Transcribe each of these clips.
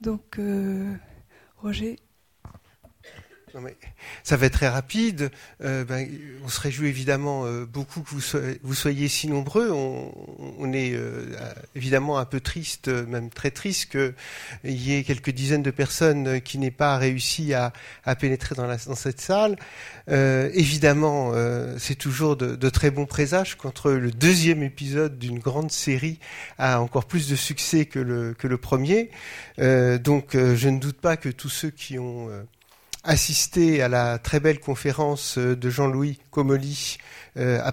Donc, Roger. Non mais, ça va être très rapide. On se réjouit évidemment beaucoup que vous soyez si nombreux. On est évidemment un peu triste, même très triste, qu'il y ait quelques dizaines de personnes qui n'aient pas réussi à pénétrer dans cette salle. Évidemment, c'est toujours de très bons présages qu'entre le deuxième épisode d'une grande série a encore plus de succès que le premier. Donc, je ne doute pas que tous ceux qui ont assisté à la très belle conférence de Jean-Louis Comolli à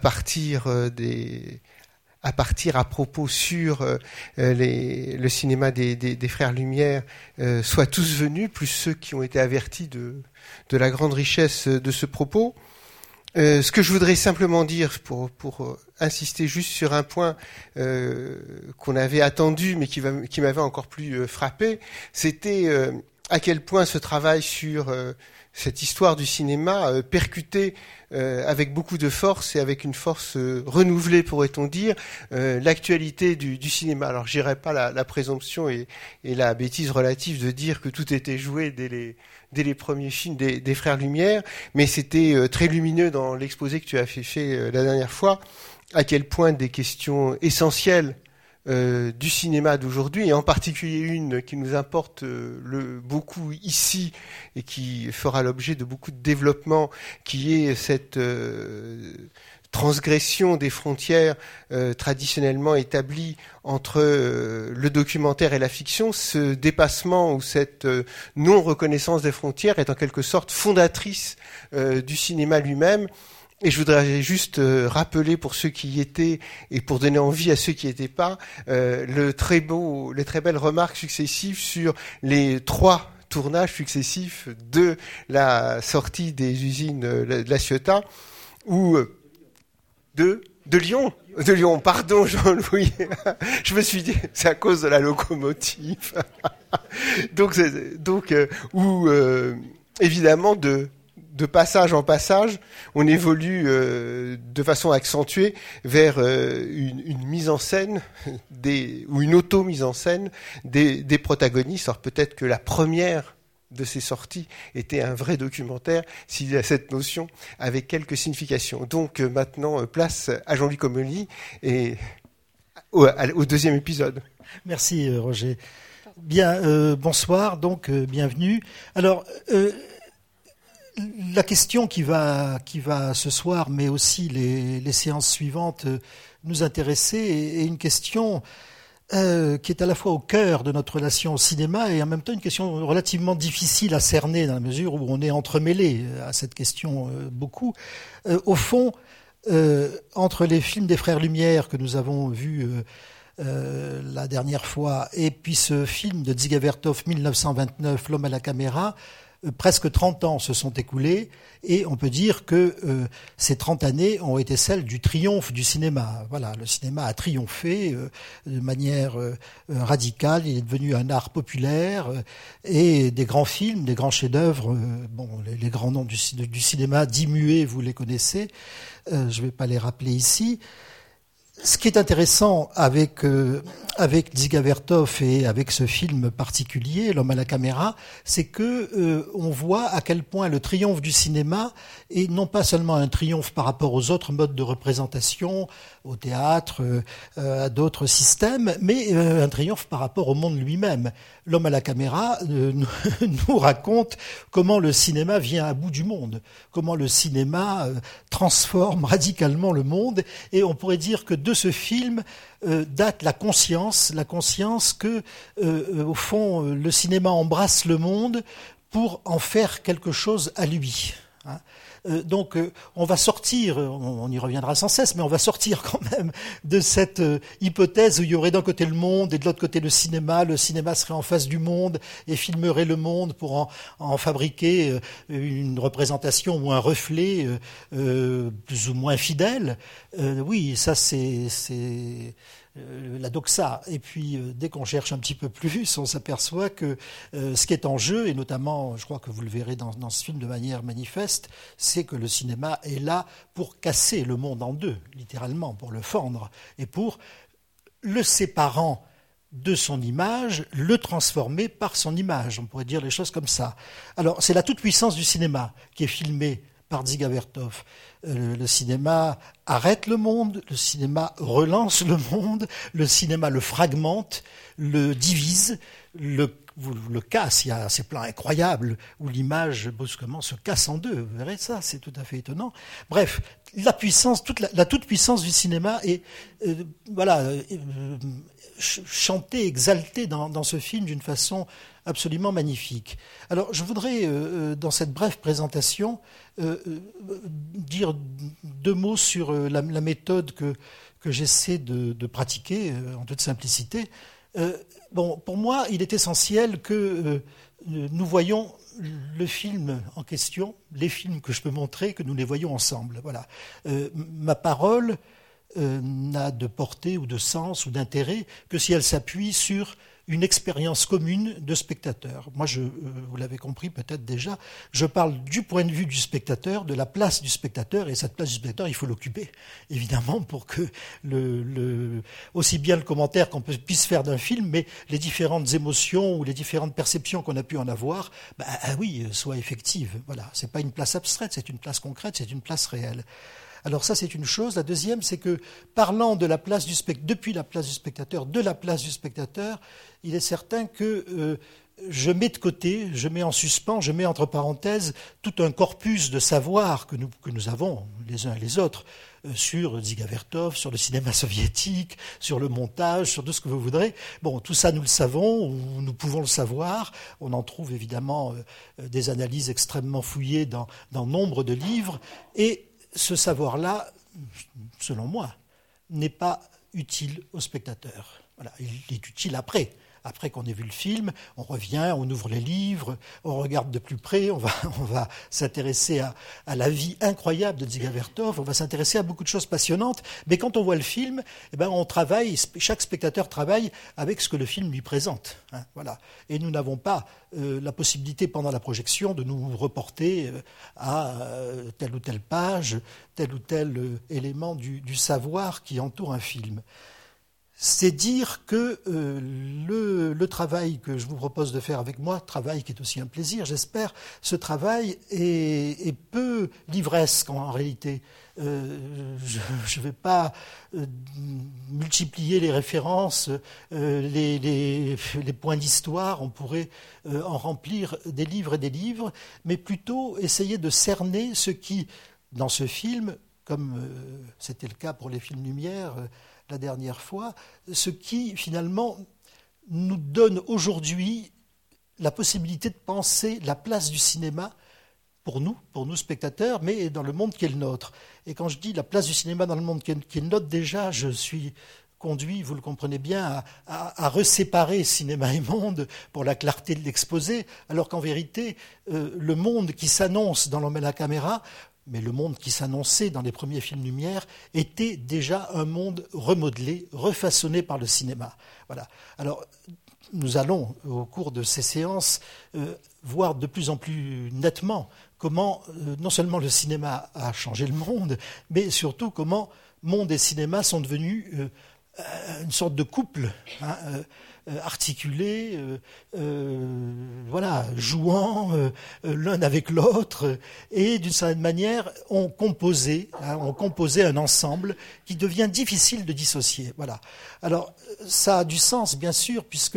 propos sur le cinéma des Frères Lumière soient tous venus, plus ceux qui ont été avertis de la grande richesse de ce propos. Ce que je voudrais simplement dire pour insister juste sur un point qu'on avait attendu mais qui m'avait encore plus frappé, c'était à quel point ce travail sur cette histoire du cinéma percutait avec beaucoup de force et avec une force renouvelée, pourrait-on dire, l'actualité du cinéma. Alors, je dirais pas la présomption et la bêtise relative de dire que tout était joué dès les premiers films des Frères Lumière, mais c'était très lumineux dans l'exposé que tu as fait la dernière fois, à quel point des questions essentielles du cinéma d'aujourd'hui, et en particulier une qui nous importe beaucoup ici et qui fera l'objet de beaucoup de développement, qui est cette transgression des frontières traditionnellement établies entre le documentaire et la fiction. Ce dépassement ou cette non-reconnaissance des frontières est en quelque sorte fondatrice du cinéma lui-même. Et je voudrais juste rappeler pour ceux qui y étaient et pour donner envie à ceux qui n'y étaient pas, les très belles remarques successives sur les 3 tournages successifs de la sortie des usines de La Ciotat, ou de Lyon, pardon Jean-Louis, je me suis dit, c'est à cause de la locomotive. donc évidemment de passage en passage, on évolue de façon accentuée vers une mise en scène ou une auto-mise en scène des protagonistes. Alors peut-être que la première de ces sorties était un vrai documentaire, s'il y a cette notion, avec quelques significations. Donc maintenant, place à Jean-Louis Comolli et au deuxième épisode. Merci Roger. Bien, bonsoir, donc bienvenue. Alors, la question qui va ce soir, mais aussi les séances suivantes, nous intéresser, est une question qui est à la fois au cœur de notre relation au cinéma et en même temps une question relativement difficile à cerner dans la mesure où on est entremêlé à cette question beaucoup. Au fond, entre les films des Frères Lumière que nous avons vus la dernière fois et puis ce film de Dziga Vertov 1929, L'homme à la caméra, presque 30 ans se sont écoulés et on peut dire que ces 30 années ont été celles du triomphe du cinéma. Voilà, le cinéma a triomphé de manière radicale, il est devenu un art populaire et des grands films, des grands chefs-d'œuvre, les grands noms du cinéma dits muets, vous les connaissez, je ne vais pas les rappeler ici. Ce qui est intéressant avec Dziga Vertov et avec ce film particulier, L'homme à la caméra, c'est que on voit à quel point le triomphe du cinéma est non pas seulement un triomphe par rapport aux autres modes de représentation, au théâtre, à d'autres systèmes, mais un triomphe par rapport au monde lui-même. L'homme à la caméra nous raconte comment le cinéma vient à bout du monde, comment le cinéma transforme radicalement le monde, et on pourrait dire que de ce film date la conscience que, au fond, le cinéma embrasse le monde pour en faire quelque chose à lui. Hein. Donc on va sortir, on y reviendra sans cesse, mais on va sortir quand même de cette hypothèse où il y aurait d'un côté le monde et de l'autre côté le cinéma serait en face du monde et filmerait le monde pour en fabriquer une représentation ou un reflet plus ou moins fidèle. Oui, ça c'est la doxa. Et puis, dès qu'on cherche un petit peu plus, on s'aperçoit que ce qui est en jeu, et notamment, je crois que vous le verrez dans ce film de manière manifeste, c'est que le cinéma est là pour casser le monde en deux, littéralement, pour le fendre, et pour le séparant de son image, le transformer par son image. On pourrait dire les choses comme ça. Alors, c'est la toute-puissance du cinéma qui est filmée par Dziga Vertov. Le cinéma arrête le monde, le cinéma relance le monde, le cinéma le fragmente, le divise, le casse. Il y a ces plans incroyables où l'image brusquement se casse en deux. Vous verrez ça, c'est tout à fait étonnant. Bref, la puissance, la toute-puissance du cinéma est chantée, exaltée dans ce film d'une façon absolument magnifique. Alors, je voudrais, dans cette brève présentation, dire 2 mots sur la méthode que j'essaie de pratiquer en toute simplicité. Pour moi, il est essentiel que nous voyions le film en question, les films que je peux montrer, que nous les voyons ensemble. Voilà. Ma parole n'a de portée ou de sens ou d'intérêt que si elle s'appuie sur une expérience commune de spectateur. Moi, vous l'avez compris peut-être déjà, je parle du point de vue du spectateur, de la place du spectateur, et cette place du spectateur, il faut l'occuper, évidemment, pour que aussi bien le commentaire qu'on puisse faire d'un film, mais les différentes émotions ou les différentes perceptions qu'on a pu en avoir, soient effectives. Voilà, c'est pas une place abstraite, c'est une place concrète, c'est une place réelle. Alors ça, c'est une chose. La deuxième, c'est que parlant de la place depuis la place du spectateur, il est certain que je mets de côté, je mets en suspens, je mets entre parenthèses tout un corpus de savoir que nous avons les uns et les autres sur Dziga Vertov, sur le cinéma soviétique, sur le montage, sur tout ce que vous voudrez. Bon, tout ça, nous le savons, ou nous pouvons le savoir. On en trouve évidemment des analyses extrêmement fouillées dans nombre de livres. Et ce savoir-là, selon moi, n'est pas utile au spectateur. Voilà, il est utile après. Après qu'on ait vu le film, on revient, on ouvre les livres, on regarde de plus près, on va s'intéresser à la vie incroyable de Dziga Vertov, on va s'intéresser à beaucoup de choses passionnantes. Mais quand on voit le film, on travaille, chaque spectateur travaille avec ce que le film lui présente. Voilà. Et nous n'avons pas la possibilité pendant la projection de nous reporter à telle ou telle page, tel ou tel élément du savoir qui entoure un film. C'est dire que le travail que je vous propose de faire avec moi, travail qui est aussi un plaisir, j'espère, ce travail est peu livresque en réalité. Je ne vais pas multiplier les références, les points d'histoire, on pourrait en remplir des livres et des livres, mais plutôt essayer de cerner ce qui, dans ce film, comme c'était le cas pour les films Lumière, la dernière fois, ce qui finalement nous donne aujourd'hui la possibilité de penser la place du cinéma pour nous spectateurs, mais dans le monde qui est le nôtre. Et quand je dis la place du cinéma dans le monde qui est le nôtre, déjà je suis conduit, vous le comprenez bien, à reséparer cinéma et monde pour la clarté de l'exposé, alors qu'en vérité, le monde qui s'annonce dans l'homme et la caméra, mais le monde qui s'annonçait dans les premiers films Lumière était déjà un monde remodelé, refaçonné par le cinéma. Voilà. Alors, nous allons, au cours de ces séances, voir de plus en plus nettement comment non seulement le cinéma a changé le monde, mais surtout comment monde et cinéma sont devenus une sorte de couple articulé, jouant l'un avec l'autre, et d'une certaine manière ont composé un ensemble qui devient difficile de dissocier. Voilà. Alors ça a du sens bien sûr puisque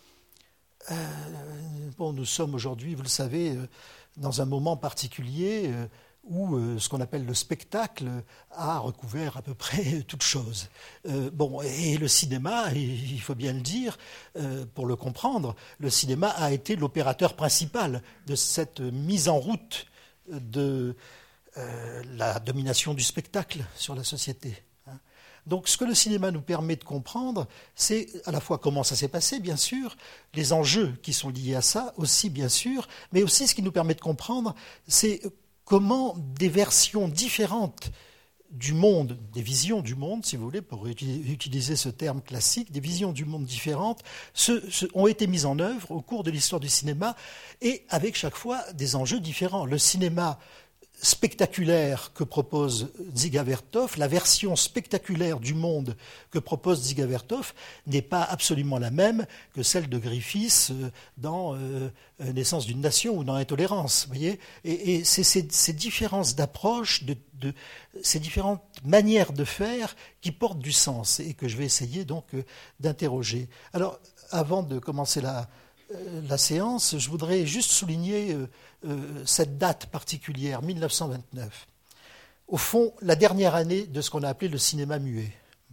nous sommes aujourd'hui, vous le savez, dans un moment particulier où ce qu'on appelle le spectacle a recouvert à peu près toute chose. Et le cinéma, il faut bien le dire, pour le comprendre, le cinéma a été l'opérateur principal de cette mise en route de la domination du spectacle sur la société. Donc ce que le cinéma nous permet de comprendre, c'est à la fois comment ça s'est passé, bien sûr, les enjeux qui sont liés à ça aussi, bien sûr, mais aussi ce qui nous permet de comprendre, c'est comment des versions différentes du monde, des visions du monde, si vous voulez, pour utiliser ce terme classique, des visions du monde différentes ont été mises en œuvre au cours de l'histoire du cinéma et avec chaque fois des enjeux différents. Le cinéma spectaculaire que propose Dziga Vertov, la version spectaculaire du monde que propose Dziga Vertov n'est pas absolument la même que celle de Griffiths dans Naissance d'une nation ou dans Intolérance. Vous voyez, et c'est ces différences d'approche, ces différentes manières de faire qui portent du sens et que je vais essayer donc d'interroger. Alors, avant de commencer la séance, je voudrais juste souligner cette date particulière, 1929. Au fond, la dernière année de ce qu'on a appelé le cinéma muet.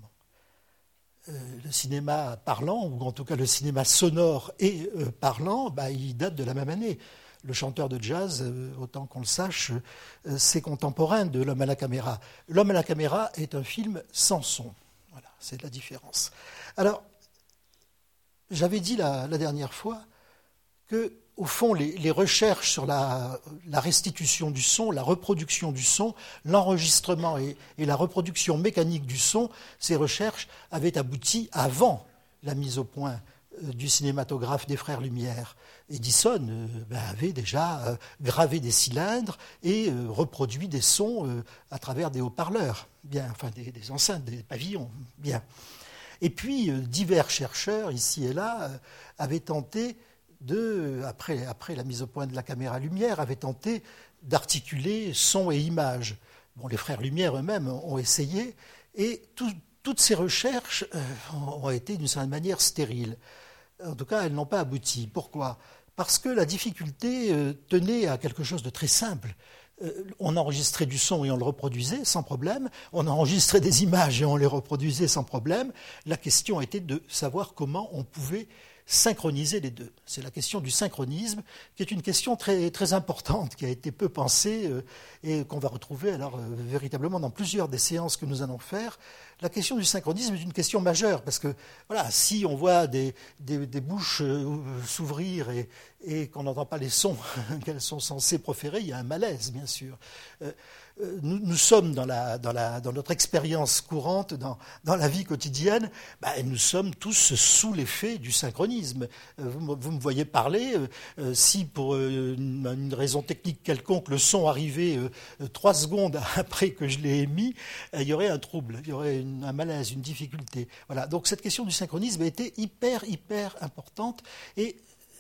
Le cinéma parlant, ou en tout cas le cinéma sonore et parlant, il date de la même année. Le chanteur de jazz, autant qu'on le sache, c'est contemporain de L'Homme à la caméra. L'Homme à la caméra est un film sans son. Voilà, c'est la différence. Alors, j'avais dit la dernière fois que, au fond, les recherches sur la restitution du son, la reproduction du son, l'enregistrement et la reproduction mécanique du son, ces recherches avaient abouti avant la mise au point du cinématographe des Frères Lumière. Edison avait déjà gravé des cylindres et reproduit des sons à travers des haut-parleurs, bien, enfin des enceintes, des pavillons, bien. Et puis, divers chercheurs, ici et là, avaient tenté après la mise au point de la caméra lumière, avaient tenté d'articuler son et image. Bon, les Frères Lumière eux-mêmes ont essayé, et toutes ces recherches ont été d'une certaine manière stériles. En tout cas, elles n'ont pas abouti. Pourquoi ? Parce que la difficulté tenait à quelque chose de très simple. On enregistrait du son et on le reproduisait sans problème. On enregistrait des images et on les reproduisait sans problème. La question était de savoir comment on pouvait synchroniser les deux. C'est la question du synchronisme, qui est une question très, très importante, qui a été peu pensée et qu'on va retrouver alors véritablement dans plusieurs des séances que nous allons faire. La question du synchronisme est une question majeure, parce que voilà, si on voit des bouches s'ouvrir et qu'on n'entend pas les sons qu'elles sont censées proférer, il y a un malaise, bien sûr. Nous sommes dans notre expérience courante, dans la vie quotidienne, nous sommes tous sous l'effet du synchronisme. Vous me voyez parler, si pour une raison technique quelconque, le son arrivait 3 secondes après que je l'ai émis, il y aurait un trouble, il y aurait un malaise, une difficulté. Voilà. Donc cette question du synchronisme a été hyper importante, et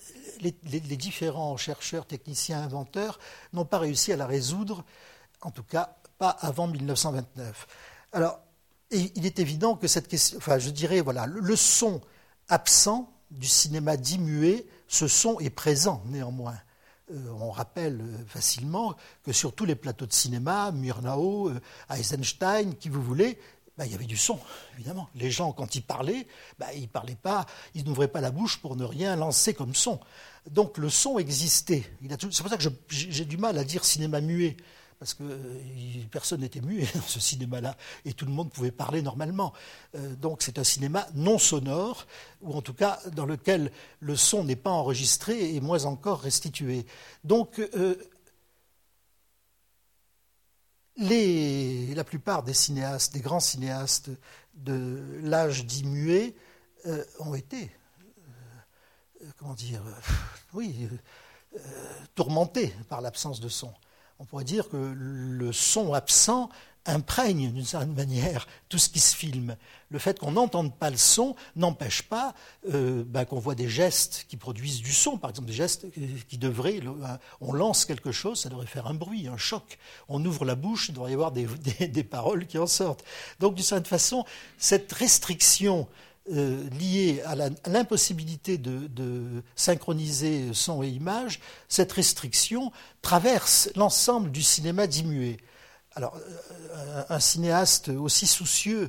les différents chercheurs, techniciens, inventeurs n'ont pas réussi à la résoudre, en tout cas pas avant 1929. Alors, il est évident que cette question, je dirais, voilà, le son absent du cinéma dit muet, ce son est présent néanmoins. On rappelle facilement que sur tous les plateaux de cinéma, Murnau, Eisenstein, qui vous voulez, il y avait du son, évidemment. Les gens, quand ils parlaient pas, ils n'ouvraient pas la bouche pour ne rien lancer comme son. Donc le son existait. C'est pour ça que j'ai du mal à dire cinéma muet, parce que personne n'était muet dans ce cinéma-là, et tout le monde pouvait parler normalement. Donc c'est un cinéma non sonore, ou en tout cas dans lequel le son n'est pas enregistré et moins encore restitué. Donc la plupart des cinéastes, des grands cinéastes de l'âge dit muet, ont été, tourmentés par l'absence de son. On pourrait dire que le son absent imprègne d'une certaine manière tout ce qui se filme. Le fait qu'on n'entende pas le son n'empêche pas qu'on voit des gestes qui produisent du son, par exemple des gestes qui devraient... On lance quelque chose, ça devrait faire un bruit, un choc. On ouvre la bouche, il devrait y avoir des paroles qui en sortent. Donc d'une certaine façon, cette restriction liée à l'impossibilité de synchroniser son et image, cette restriction traverse l'ensemble du cinéma dit muet. Alors, un cinéaste aussi soucieux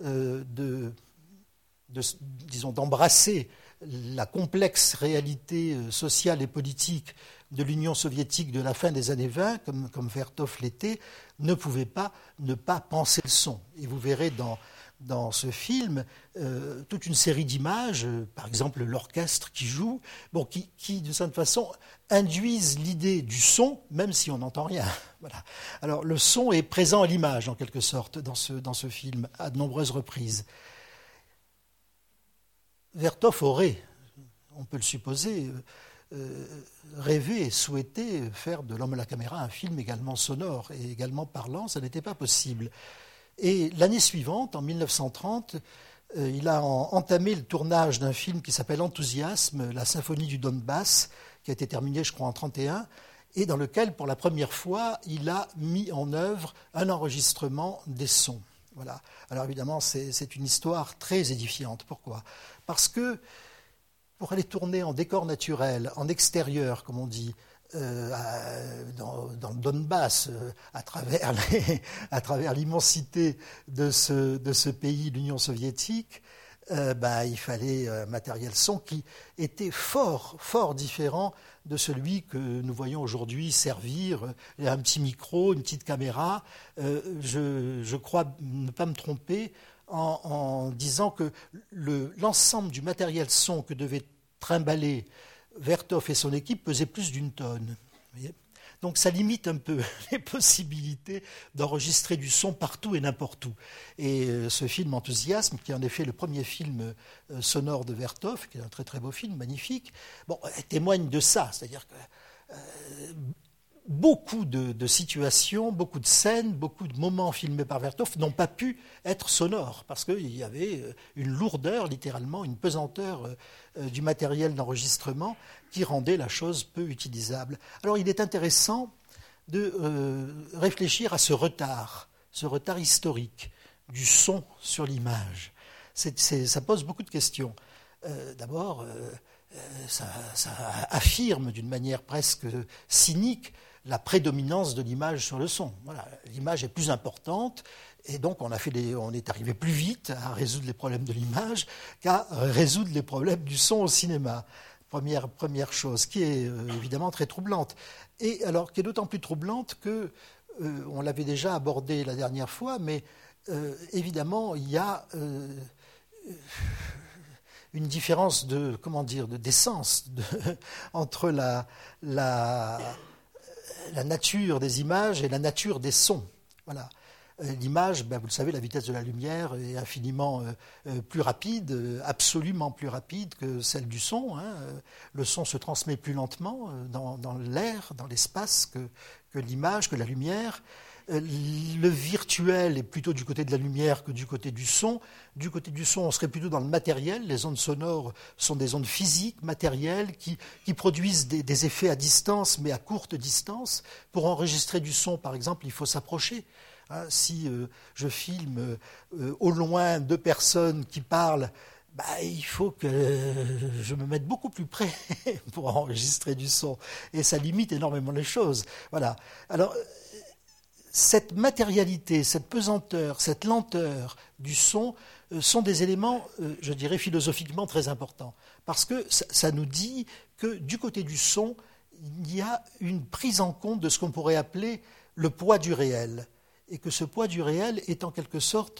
d'embrasser la complexe réalité sociale et politique de l'Union soviétique de la fin des années 20, comme Vertov l'était, ne pouvait pas ne pas penser le son. Et vous verrez dans ce film toute une série d'images, par exemple l'orchestre qui joue, qui d'une certaine façon induisent l'idée du son, même si on n'entend rien. Voilà. Alors le son est présent à l'image, en quelque sorte, dans ce film, à de nombreuses reprises. Vertov aurait, on peut le supposer, rêvé et souhaité faire de L'Homme à la caméra un film également sonore et également parlant. Ça n'était pas possible. Et l'année suivante, en 1930, il a entamé le tournage d'un film qui s'appelle Enthousiasme, la symphonie du Donbass, qui a été terminé, je crois, en 1931, et dans lequel, pour la première fois, il a mis en œuvre un enregistrement des sons. Voilà. Alors évidemment, c'est une histoire très édifiante. Pourquoi ? Parce que pour aller tourner en décor naturel, en extérieur, comme on dit, dans le Donbass, à travers l'immensité de ce pays, l'Union soviétique, il fallait un matériel son qui était fort, fort différent de celui que nous voyons aujourd'hui servir. Un petit micro, une petite caméra. Je crois ne pas me tromper en disant que l'ensemble du matériel son que devait trimballer Vertov et son équipe pesait plus d'1 tonne. Vous voyez ? Donc ça limite un peu les possibilités d'enregistrer du son partout et n'importe où. Et ce film Enthousiasme, qui est en effet le premier film sonore de Vertov, qui est un très très beau film, magnifique, témoigne de ça. C'est-à-dire que beaucoup de situations, beaucoup de scènes, beaucoup de moments filmés par Vertov n'ont pas pu être sonores parce qu'il y avait une lourdeur, littéralement, une pesanteur du matériel d'enregistrement qui rendait la chose peu utilisable. Alors il est intéressant de réfléchir à ce retard historique du son sur l'image. Ça pose beaucoup de questions. D'abord, ça affirme d'une manière presque cynique la prédominance de l'image sur le son. Voilà, l'image est plus importante et donc on est arrivé plus vite à résoudre les problèmes de l'image qu'à résoudre les problèmes du son au cinéma. Première chose, qui est évidemment très troublante. Et alors, qui est d'autant plus troublante que, on l'avait déjà abordé la dernière fois, mais évidemment, il y a une différence d'essence entre la nature des images et la nature des sons. Voilà. L'image, vous le savez, la vitesse de la lumière est infiniment plus rapide, absolument plus rapide que celle du son. Le son se transmet plus lentement dans l'air, dans l'espace que l'image, que la lumière. Le virtuel est plutôt du côté de la lumière que du côté du son. Du côté du son, on serait plutôt dans le matériel. Les ondes sonores sont des ondes physiques, matérielles, qui produisent des effets à distance, mais à courte distance. Pour enregistrer du son, par exemple, il faut s'approcher. Si je filme au loin 2 personnes qui parlent, il faut que je me mette beaucoup plus près pour enregistrer du son. Et ça limite énormément les choses. Voilà. Alors, cette matérialité, cette pesanteur, cette lenteur du son sont des éléments, je dirais, philosophiquement très importants. Parce que ça nous dit que du côté du son, il y a une prise en compte de ce qu'on pourrait appeler le poids du réel. Et que ce poids du réel est en quelque sorte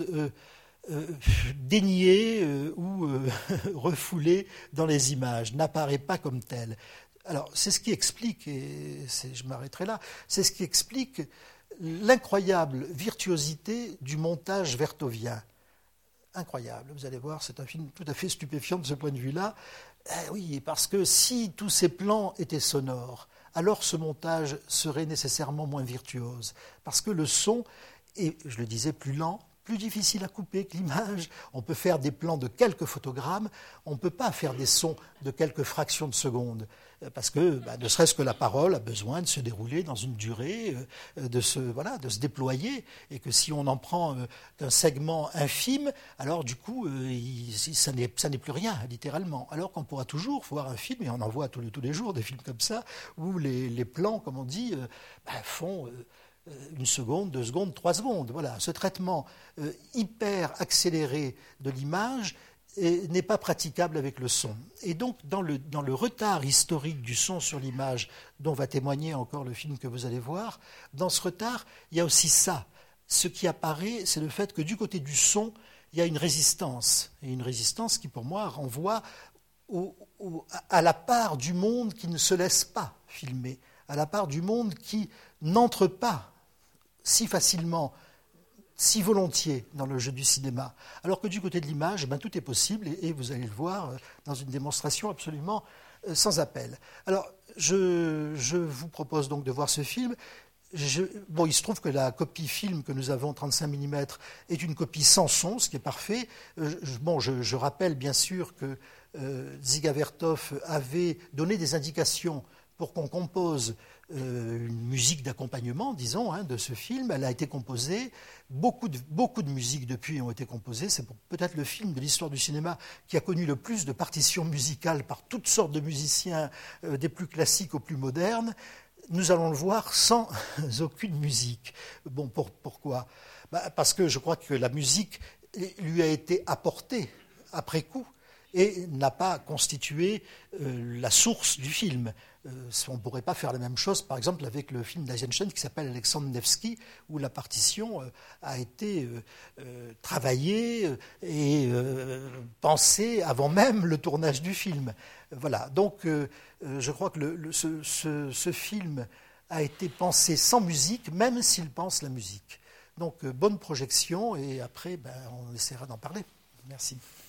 dénié ou refoulé dans les images, n'apparaît pas comme tel. Alors, c'est ce qui explique, et je m'arrêterai là, c'est ce qui explique l'incroyable virtuosité du montage vertovien. Incroyable, vous allez voir, c'est un film tout à fait stupéfiant de ce point de vue-là. Oui, parce que si tous ces plans étaient sonores, alors ce montage serait nécessairement moins virtuose. Parce que le son est, je le disais, plus lent, plus difficile à couper que l'image. On peut faire des plans de quelques photogrammes, on ne peut pas faire des sons de quelques fractions de secondes. Parce que, ne serait-ce que la parole a besoin de se dérouler dans une durée, de se déployer, et que si on en prend qu'un segment infime, alors du coup, ça n'est plus rien, littéralement. Alors qu'on pourra toujours voir un film, et on en voit tous les jours des films comme ça, où les plans, comme on dit, font 1 seconde, 2 secondes, 3 secondes. Voilà, ce traitement hyper accéléré de l'image n'est pas praticable avec le son. Et donc, dans le retard historique du son sur l'image, dont va témoigner encore le film que vous allez voir, dans ce retard, il y a aussi ça. Ce qui apparaît, c'est le fait que du côté du son, il y a une résistance. Et une résistance qui, pour moi, renvoie à la part du monde qui ne se laisse pas filmer, à la part du monde qui n'entre pas si facilement, si volontiers dans le jeu du cinéma. Alors que du côté de l'image, tout est possible, et vous allez le voir dans une démonstration absolument sans appel. Alors, je vous propose donc de voir ce film. Il se trouve que la copie film que nous avons, 35 mm, est une copie sans son, ce qui est parfait. Je rappelle bien sûr que Dziga Vertov avait donné des indications pour qu'on compose une musique d'accompagnement, disons, de ce film. Elle a été composée. Beaucoup de musiques depuis ont été composées. C'est peut-être le film de l'histoire du cinéma qui a connu le plus de partitions musicales par toutes sortes de musiciens, des plus classiques aux plus modernes. Nous allons le voir sans aucune musique. Pourquoi ? Parce que je crois que la musique lui a été apportée après coup et n'a pas constitué la source du film. On ne pourrait pas faire la même chose, par exemple, avec le film d'Eisenstein qui s'appelle Alexandre Nevsky, où la partition a été travaillée et pensée avant même le tournage du film. Voilà, donc je crois que ce film a été pensé sans musique, même s'il pense la musique. Donc bonne projection, et après on essaiera d'en parler. Merci.